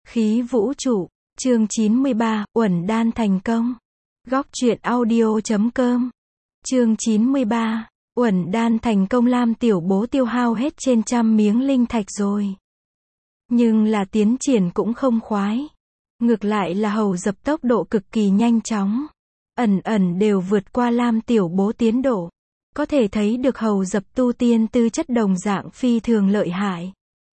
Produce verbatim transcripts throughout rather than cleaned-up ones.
Khí vũ trụ, chương chín mươi ba, Uẩn đan thành công. Góc truyện audio chấm com. Chương chín mươi ba, Uẩn đan thành công. Lam tiểu bố tiêu hao hết trên trăm miếng linh thạch rồi. Nhưng là tiến triển cũng không khoái. Ngược lại là Hầu Dập tốc độ cực kỳ nhanh chóng. Ẩn ẩn đều vượt qua Lam tiểu bố tiến độ. Có thể thấy được Hầu Dập tu tiên tư chất đồng dạng phi thường lợi hại.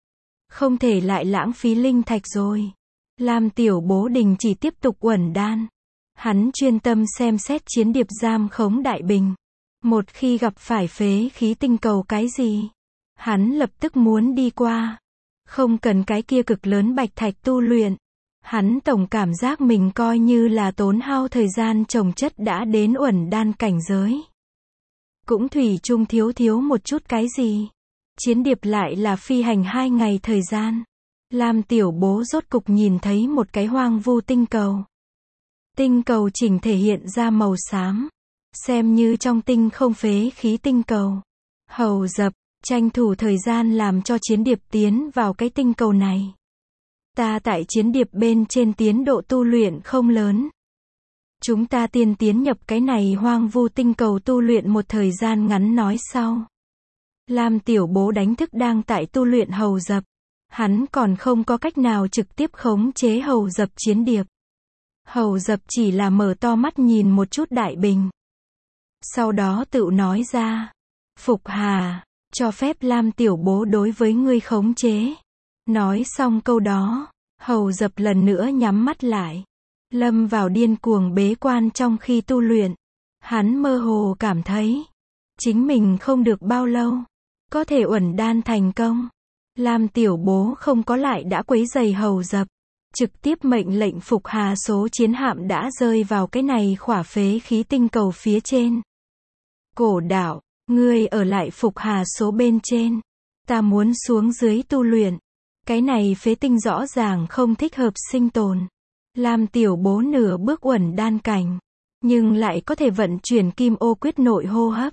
Không thể lại lãng phí linh thạch rồi. Lam tiểu bố đình chỉ tiếp tục uẩn đan. Hắn chuyên tâm xem xét chiến điệp giam khống đại bình. Một khi gặp phải phế khí tinh cầu cái gì, hắn lập tức muốn đi qua. Không cần cái kia cực lớn bạch thạch tu luyện. Hắn tổng cảm giác mình coi như là tốn hao thời gian trồng chất đã đến uẩn đan cảnh giới. Cũng thủy chung thiếu thiếu một chút cái gì. Chiến điệp lại là phi hành hai ngày thời gian. Lam tiểu bố rốt cục nhìn thấy một cái hoang vu tinh cầu. Tinh cầu chỉnh thể hiện ra màu xám. Xem như trong tinh không phế khí tinh cầu. Hầu Dập, tranh thủ thời gian làm cho chiến điệp tiến vào cái tinh cầu này. Ta tại chiến điệp bên trên tiến độ tu luyện không lớn. Chúng ta tiên tiến nhập cái này hoang vu tinh cầu tu luyện một thời gian ngắn nói sau. Lam tiểu bố đánh thức đang tại tu luyện Hầu Dập. Hắn còn không có cách nào trực tiếp khống chế Hầu Dập chiến điệp. Hầu Dập chỉ là mở to mắt nhìn một chút đại bình. Sau đó tự nói ra. Phục Hà, cho phép Lam tiểu bố đối với ngươi khống chế. Nói xong câu đó, Hầu Dập lần nữa nhắm mắt lại. Lâm vào điên cuồng bế quan trong khi tu luyện. Hắn mơ hồ cảm thấy. Chính mình không được bao lâu. Có thể uẩn đan thành công. Lam tiểu bố không có lại đã quấy rầy Hầu Dập. Trực tiếp mệnh lệnh Phục Hà số chiến hạm đã rơi vào cái này khỏa phế khí tinh cầu phía trên. Cổ đạo, ngươi ở lại Phục Hà số bên trên. Ta muốn xuống dưới tu luyện. Cái này phế tinh rõ ràng không thích hợp sinh tồn. Lam tiểu bố nửa bước uẩn đan cảnh. Nhưng lại có thể vận chuyển kim ô quyết nội hô hấp.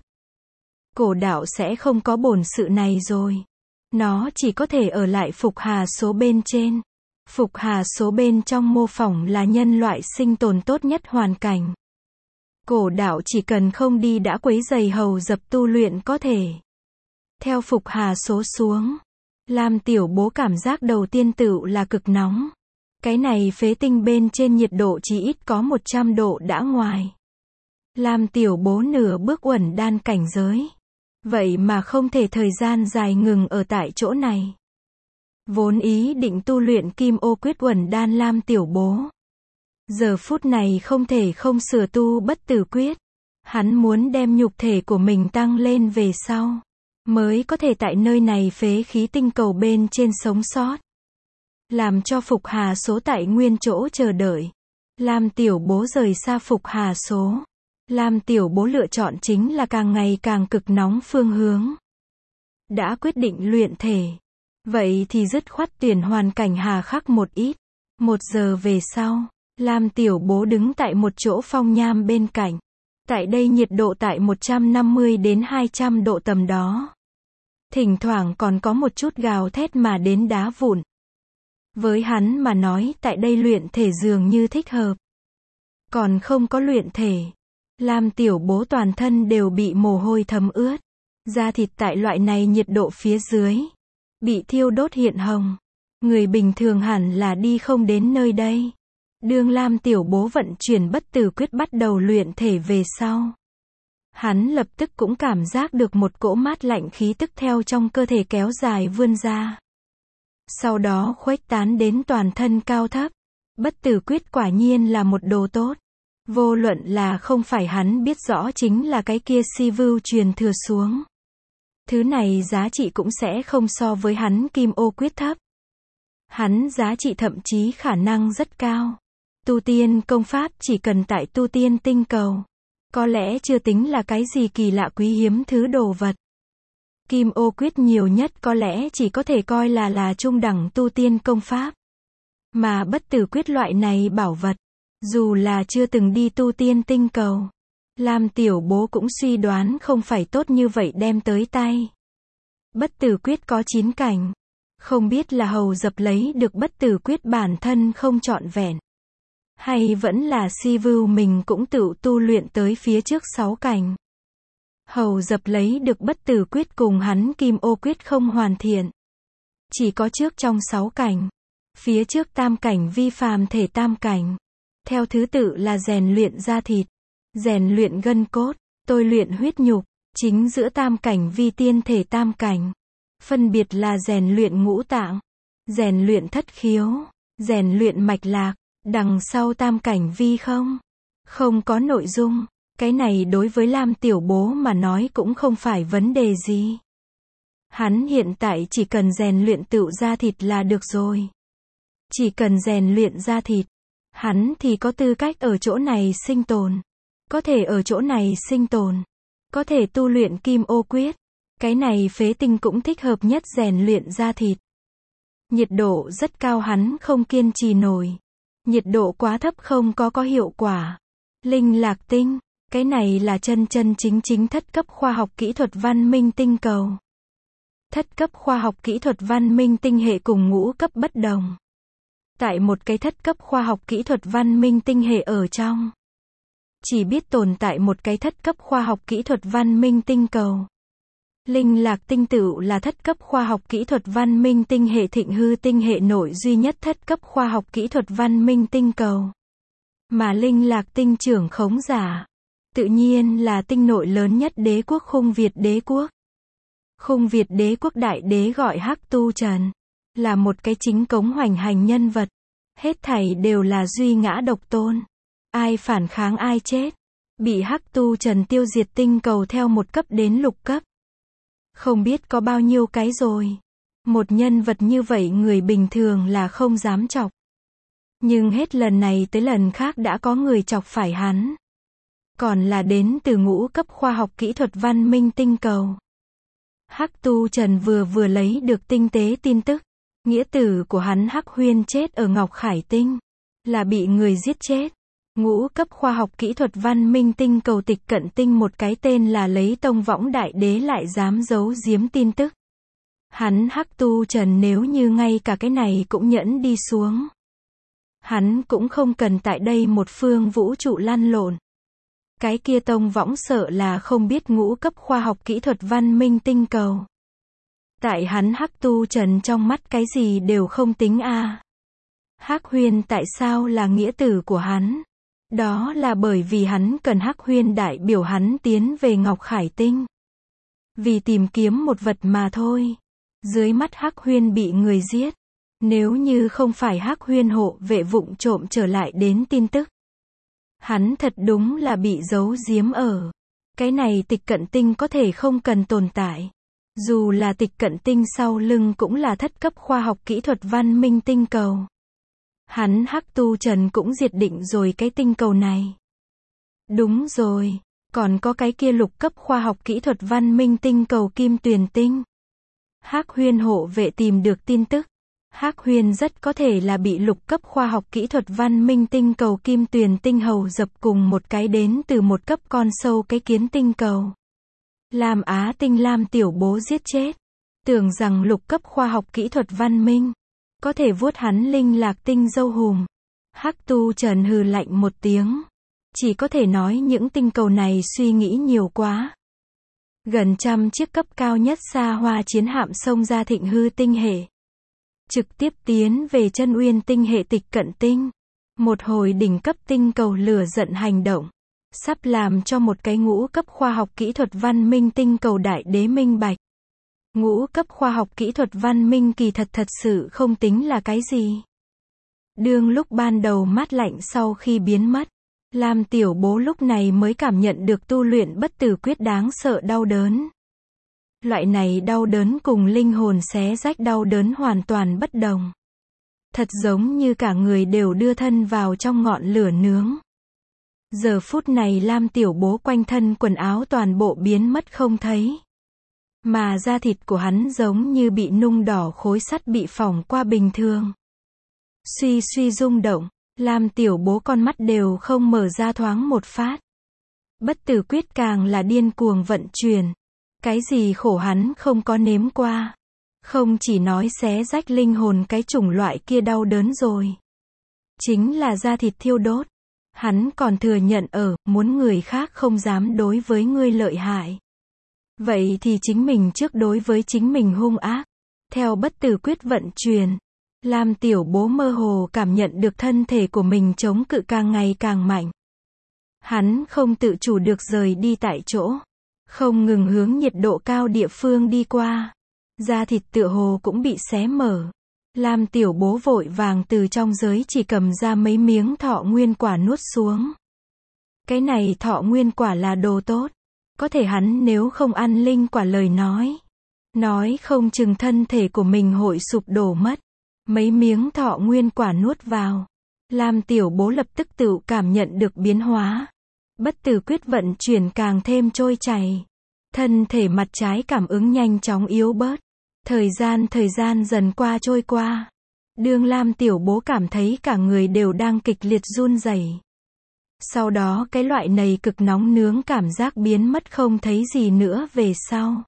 Cổ đạo sẽ không có bổn sự này rồi. Nó chỉ có thể ở lại Phục Hà số bên trên. Phục Hà số bên trong mô phỏng là nhân loại sinh tồn tốt nhất hoàn cảnh. Cổ đạo chỉ cần không đi đã quấy rầy Hầu Dập tu luyện có thể. Theo Phục Hà số xuống. Lam tiểu bố cảm giác đầu tiên tựu là cực nóng. Cái này phế tinh bên trên nhiệt độ chỉ ít có một trăm độ đã ngoài. Lam tiểu bố nửa bước uẩn đan cảnh giới. Vậy mà không thể thời gian dài ngừng ở tại chỗ này. Vốn ý định tu luyện kim ô quyết uẩn đan Lam tiểu bố. Giờ phút này không thể không sửa tu bất tử quyết. Hắn muốn đem nhục thể của mình tăng lên về sau. Mới có thể tại nơi này phế khí tinh cầu bên trên sống sót. Làm cho Phục Hà số tại nguyên chỗ chờ đợi. Lam tiểu bố rời xa Phục Hà số. Lam tiểu bố lựa chọn chính là càng ngày càng cực nóng phương hướng. Đã quyết định luyện thể. Vậy thì dứt khoát tuyển hoàn cảnh hà khắc một ít. Một giờ về sau, Lam tiểu bố đứng tại một chỗ phong nham bên cạnh. Tại đây nhiệt độ tại một trăm năm mươi đến hai trăm độ tầm đó. Thỉnh thoảng còn có một chút gào thét mà đến đá vụn. Với hắn mà nói tại đây luyện thể dường như thích hợp. Còn không có luyện thể. Lam tiểu bố toàn thân đều bị mồ hôi thấm ướt. Da thịt tại loại này nhiệt độ phía dưới. Bị thiêu đốt hiện hồng. Người bình thường hẳn là đi không đến nơi đây. Đương Lam tiểu bố vận chuyển bất tử quyết bắt đầu luyện thể về sau. Hắn lập tức cũng cảm giác được một cỗ mát lạnh khí tức theo trong cơ thể kéo dài vươn ra. Sau đó khuếch tán đến toàn thân cao thấp. Bất tử quyết quả nhiên là một đồ tốt. Vô luận là không phải hắn biết rõ chính là cái kia si vưu truyền thừa xuống. Thứ này giá trị cũng sẽ không so với hắn kim ô quyết thấp. Hắn giá trị thậm chí khả năng rất cao. Tu tiên công pháp chỉ cần tại tu tiên tinh cầu. Có lẽ chưa tính là cái gì kỳ lạ quý hiếm thứ đồ vật. Kim ô quyết nhiều nhất có lẽ chỉ có thể coi là là trung đẳng tu tiên công pháp. Mà bất tử quyết loại này bảo vật. Dù là chưa từng đi tu tiên tinh cầu. Lam tiểu bố cũng suy đoán không phải tốt như vậy đem tới tay. Bất tử quyết có chín cảnh. Không biết là Hầu Dập lấy được bất tử quyết bản thân không trọn vẹn, hay vẫn là Si Vưu mình cũng tự tu luyện tới phía trước sáu cảnh. Hầu Dập lấy được bất tử quyết cùng hắn Kim Ô quyết không hoàn thiện. Chỉ có trước trong sáu cảnh. Phía trước tam cảnh vi phàm thể tam cảnh. Theo thứ tự là rèn luyện da thịt, rèn luyện gân cốt, tôi luyện huyết nhục. Chính giữa tam cảnh vi tiên thể tam cảnh. Phân biệt là rèn luyện ngũ tạng, rèn luyện thất khiếu, rèn luyện mạch lạc. Đằng sau tam cảnh vi không. Không có nội dung. Cái này đối với Lam Tiểu Bố mà nói cũng không phải vấn đề gì. Hắn hiện tại chỉ cần rèn luyện tựu da thịt là được rồi. Chỉ cần rèn luyện da thịt, hắn thì có tư cách ở chỗ này sinh tồn. Có thể ở chỗ này sinh tồn. Có thể tu luyện Kim Ô quyết. Cái này phế tinh cũng thích hợp nhất rèn luyện da thịt. Nhiệt độ rất cao hắn không kiên trì nổi. Nhiệt độ quá thấp không có có hiệu quả. Linh lạc tinh. Cái này là chân chân chính chính thất cấp khoa học kỹ thuật văn minh tinh cầu. Thất cấp khoa học kỹ thuật văn minh tinh hệ cùng ngũ cấp bất đồng. Tại một cái thất cấp khoa học kỹ thuật văn minh tinh hệ ở trong. Chỉ biết tồn tại một cái thất cấp khoa học kỹ thuật văn minh tinh cầu. Linh lạc tinh tựu là thất cấp khoa học kỹ thuật văn minh tinh hệ thịnh hư tinh hệ nội duy nhất thất cấp khoa học kỹ thuật văn minh tinh cầu. Mà linh lạc tinh trưởng khống giả. Tự nhiên là tinh nội lớn nhất đế quốc Khung Việt đế quốc. Khung Việt đế quốc đại đế gọi Hắc Tu Trần. Là một cái chính cống hoành hành nhân vật. Hết thảy đều là duy ngã độc tôn. Ai phản kháng ai chết. Bị Hắc Tu Trần tiêu diệt tinh cầu theo một cấp đến lục cấp. Không biết có bao nhiêu cái rồi. Một nhân vật như vậy người bình thường là không dám chọc. Nhưng hết lần này tới lần khác đã có người chọc phải hắn. Còn là đến từ ngũ cấp khoa học kỹ thuật văn minh tinh cầu. Hắc Tu Trần vừa vừa lấy được tinh tế tin tức. Nghĩa tử của hắn Hắc Huyên chết ở Ngọc Khải Tinh. Là bị người giết chết. Ngũ cấp khoa học kỹ thuật văn minh tinh cầu Tịch Cận Tinh một cái tên là lấy Tông Võng Đại Đế lại dám giấu giếm tin tức. Hắn Hắc Tu Trần nếu như ngay cả cái này cũng nhẫn đi xuống. Hắn cũng không cần tại đây một phương vũ trụ lăn lộn. Cái kia Tông Võng sợ là không biết ngũ cấp khoa học kỹ thuật văn minh tinh cầu. Tại hắn Hắc Tu Trần trong mắt cái gì đều không tính a. À. Hắc Huyên tại sao là nghĩa tử của hắn? Đó là bởi vì hắn cần Hắc Huyên đại biểu hắn tiến về Ngọc Khải Tinh. Vì tìm kiếm một vật mà thôi. Dưới mắt Hắc Huyên bị người giết. Nếu như không phải Hắc Huyên hộ vệ vụng trộm trở lại đến tin tức. Hắn thật đúng là bị giấu giếm ở. Cái này Tịch Cận Tinh có thể không cần tồn tại. Dù là Tịch Cận Tinh sau lưng cũng là thất cấp khoa học kỹ thuật văn minh tinh cầu. Hắn Hắc Tu Trần cũng diệt định rồi cái tinh cầu này. Đúng rồi, còn có cái kia lục cấp khoa học kỹ thuật văn minh tinh cầu Kim Tuyền Tinh. Hắc Huyên hộ vệ tìm được tin tức. Hắc Huyên rất có thể là bị lục cấp khoa học kỹ thuật văn minh tinh cầu Kim Tuyền Tinh Hầu Dập cùng một cái đến từ một cấp con sâu cái kiến tinh cầu. Lam Á Tinh Lam Tiểu Bố giết chết. Tưởng rằng lục cấp khoa học kỹ thuật văn minh có thể vuốt hắn linh lạc tinh dâu hùm. Hắc Tu Trần hừ lạnh một tiếng. Chỉ có thể nói những tinh cầu này suy nghĩ nhiều quá. Gần trăm chiếc cấp cao nhất xa hoa chiến hạm xông ra thịnh hư tinh hệ. Trực tiếp tiến về chân uyên tinh hệ Tịch Cận Tinh. Một hồi đỉnh cấp tinh cầu lửa giận hành động. Sắp làm cho một cái ngũ cấp khoa học kỹ thuật văn minh tinh cầu đại đế minh bạch. Ngũ cấp khoa học kỹ thuật văn minh kỳ thật thật sự không tính là cái gì. Đương lúc ban đầu mát lạnh sau khi biến mất. Lam Tiểu Bố lúc này mới cảm nhận được tu luyện bất tử quyết đáng sợ đau đớn. Loại này đau đớn cùng linh hồn xé rách đau đớn hoàn toàn bất đồng. Thật giống như cả người đều đưa thân vào trong ngọn lửa nướng. Giờ phút này Lam Tiểu Bố quanh thân quần áo toàn bộ biến mất không thấy. Mà da thịt của hắn giống như bị nung đỏ khối sắt bị phỏng qua bình thường. Suy suy rung động, Lam Tiểu Bố con mắt đều không mở ra thoáng một phát. Bất tử quyết càng là điên cuồng vận chuyển. Cái gì khổ hắn không có nếm qua. Không chỉ nói xé rách linh hồn cái chủng loại kia đau đớn rồi. Chính là da thịt thiêu đốt. Hắn còn thừa nhận ở, muốn người khác không dám đối với ngươi lợi hại. Vậy thì chính mình trước đối với chính mình hung ác. Theo bất tử quyết vận chuyển, Lam Tiểu Bố mơ hồ cảm nhận được thân thể của mình chống cự càng ngày càng mạnh. Hắn không tự chủ được rời đi tại chỗ. Không ngừng hướng nhiệt độ cao địa phương đi qua. Da thịt tựa hồ cũng bị xé mở. Lam Tiểu Bố vội vàng từ trong giới chỉ cầm ra mấy miếng thọ nguyên quả nuốt xuống. Cái này thọ nguyên quả là đồ tốt. Có thể hắn nếu không ăn linh quả lời nói. Nói không chừng thân thể của mình hội sụp đổ mất. Mấy miếng thọ nguyên quả nuốt vào. Lam Tiểu Bố lập tức tự cảm nhận được biến hóa. Bất tử quyết vận chuyển càng thêm trôi chảy. Thân thể mặt trái cảm ứng nhanh chóng yếu bớt. Thời gian thời gian dần qua trôi qua. Đương Lam Tiểu Bố cảm thấy cả người đều đang kịch liệt run rẩy. Sau đó cái loại này cực nóng nướng cảm giác biến mất không thấy gì nữa về sau.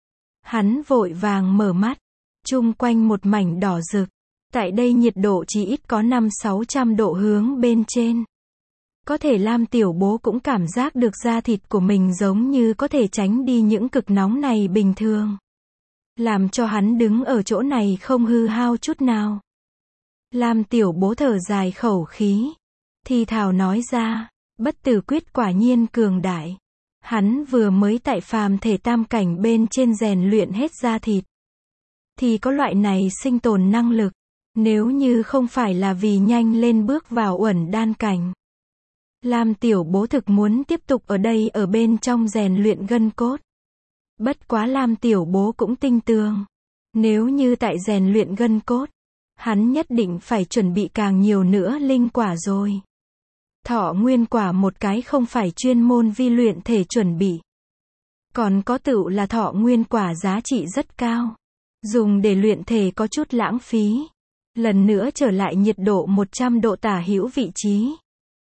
Hắn vội vàng mở mắt. Chung quanh một mảnh đỏ rực. Tại đây nhiệt độ chỉ ít có năm sáu trăm độ hướng bên trên. Có thể Lam Tiểu Bố cũng cảm giác được da thịt của mình giống như có thể tránh đi những cực nóng này bình thường. Làm cho hắn đứng ở chỗ này không hư hao chút nào. Lam Tiểu Bố thở dài khẩu khí. Thì thào nói ra, bất tử quyết quả nhiên cường đại. Hắn vừa mới tại phàm thể tam cảnh bên trên rèn luyện hết da thịt. Thì có loại này sinh tồn năng lực. Nếu như không phải là vì nhanh lên bước vào uẩn đan cảnh. Lam Tiểu Bố thực muốn tiếp tục ở đây ở bên trong rèn luyện gân cốt. Bất quá Lam Tiểu Bố cũng tinh tường. Nếu như tại rèn luyện gân cốt, hắn nhất định phải chuẩn bị càng nhiều nữa linh quả rồi. Thọ nguyên quả một cái không phải chuyên môn vi luyện thể chuẩn bị. Còn có tựu là thọ nguyên quả giá trị rất cao. Dùng để luyện thể có chút lãng phí. Lần nữa trở lại nhiệt độ một trăm độ tả hữu vị trí.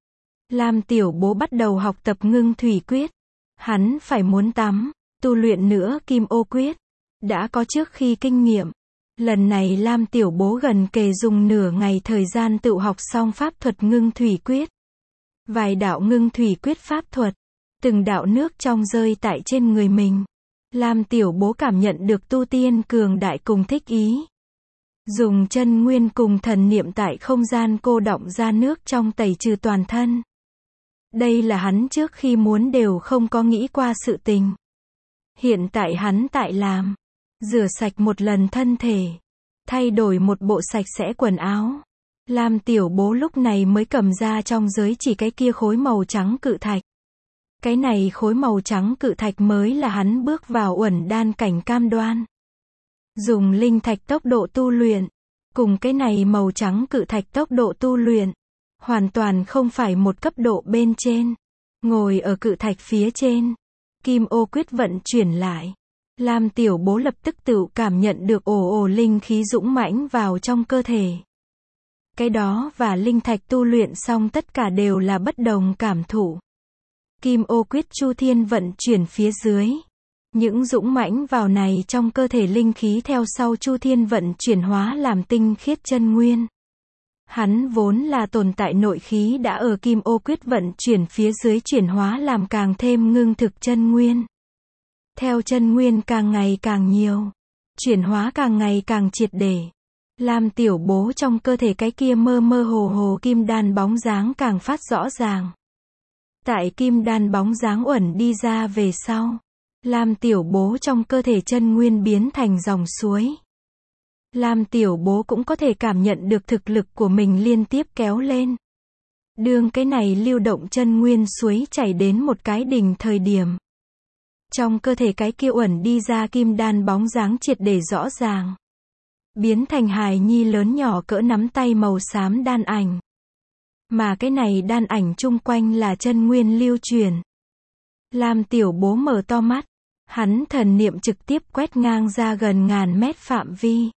Lam Tiểu Bố bắt đầu học tập ngưng thủy quyết. Hắn phải muốn tắm, tu luyện nữa kim ô quyết. Đã có trước khi kinh nghiệm. Lần này Lam Tiểu Bố gần kề dùng nửa ngày thời gian tự học xong pháp thuật ngưng thủy quyết. Vài đạo ngưng thủy quyết pháp thuật. Từng đạo nước trong rơi tại trên người mình. Lam Tiểu Bố cảm nhận được tu tiên cường đại cùng thích ý. Dùng chân nguyên cùng thần niệm tại không gian cô đọng ra nước trong tẩy trừ toàn thân. Đây là hắn trước khi muốn đều không có nghĩ qua sự tình. Hiện tại hắn tại làm. Rửa sạch một lần thân thể. Thay đổi một bộ sạch sẽ quần áo. Lam Tiểu Bố lúc này mới cầm ra trong giới chỉ cái kia khối màu trắng cự thạch. Cái này khối màu trắng cự thạch mới là hắn bước vào uẩn đan cảnh cam đoan. Dùng linh thạch tốc độ tu luyện. Cùng cái này màu trắng cự thạch tốc độ tu luyện. Hoàn toàn không phải một cấp độ bên trên. Ngồi ở cự thạch phía trên. Kim ô quyết vận chuyển lại. Lam Tiểu Bố lập tức tự cảm nhận được ồ ồ linh khí dũng mãnh vào trong cơ thể. Cái đó và linh thạch tu luyện xong tất cả đều là bất đồng cảm thụ. Kim ô quyết chu thiên vận chuyển phía dưới. Những dũng mãnh vào này trong cơ thể linh khí theo sau chu thiên vận chuyển hóa làm tinh khiết chân nguyên. Hắn vốn là tồn tại nội khí đã ở kim ô quyết vận chuyển phía dưới chuyển hóa làm càng thêm ngưng thực chân nguyên. Theo chân nguyên càng ngày càng nhiều. Chuyển hóa càng ngày càng triệt để. Lam Tiểu Bố trong cơ thể cái kia mơ mơ hồ hồ kim đan bóng dáng càng phát rõ ràng. Tại kim đan bóng dáng uẩn đi ra về sau. Lam Tiểu Bố trong cơ thể chân nguyên biến thành dòng suối. Lam Tiểu Bố cũng có thể cảm nhận được thực lực của mình liên tiếp kéo lên. Đương cái này lưu động chân nguyên suối chảy đến một cái đỉnh thời điểm. Trong cơ thể cái kia uẩn đi ra kim đan bóng dáng triệt để rõ ràng. Biến thành hài nhi lớn nhỏ cỡ nắm tay màu xám đan ảnh. Mà cái này đan ảnh chung quanh là chân nguyên lưu truyền. Lam Tiểu Bố mở to mắt. Hắn thần niệm trực tiếp quét ngang ra gần ngàn mét phạm vi.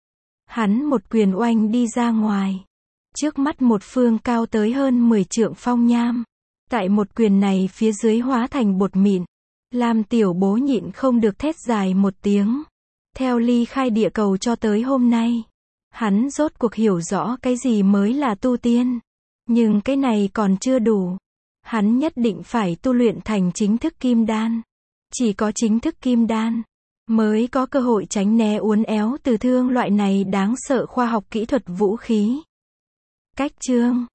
Hắn một quyền oanh đi ra ngoài. Trước mắt một phương cao tới hơn mười trượng phong nham. Tại một quyền này phía dưới hóa thành bột mịn. Lam Tiểu Bố nhịn không được thét dài một tiếng. Theo ly khai địa cầu cho tới hôm nay, hắn rốt cuộc hiểu rõ cái gì mới là tu tiên. Nhưng cái này còn chưa đủ. Hắn nhất định phải tu luyện thành chính thức kim đan. Chỉ có chính thức kim đan mới có cơ hội tránh né uốn éo từ thương loại này đáng sợ khoa học kỹ thuật vũ khí. Cách chương